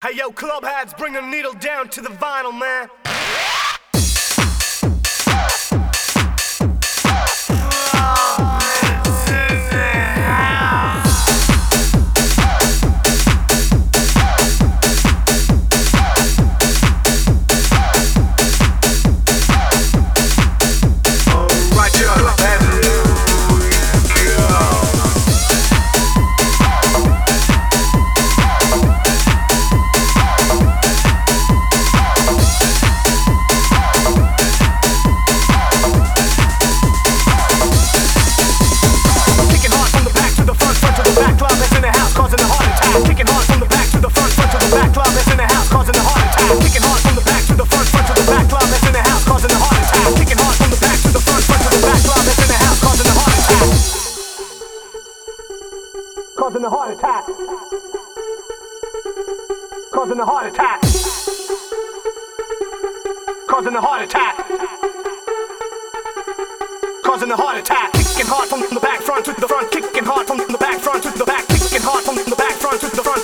Hey yo, club hats, bring the needle down to the vinyl, man. Kicking hard from the back to the front, front to the back, club is in the house, causing the heart attack. Kicking hard from the back to the front, front to the back, club is in the house, causing the heart attack. Kicking hard from the back to the front, front to the back, club is in the house, causing the heart attack. Causing the heart attack. Causing the heart attack. Causing the heart attack. Causing the heart attack. Kicking hard from the back, front to the front, kicking hard from the back, front to the back, kicking hard from the back, front to the front.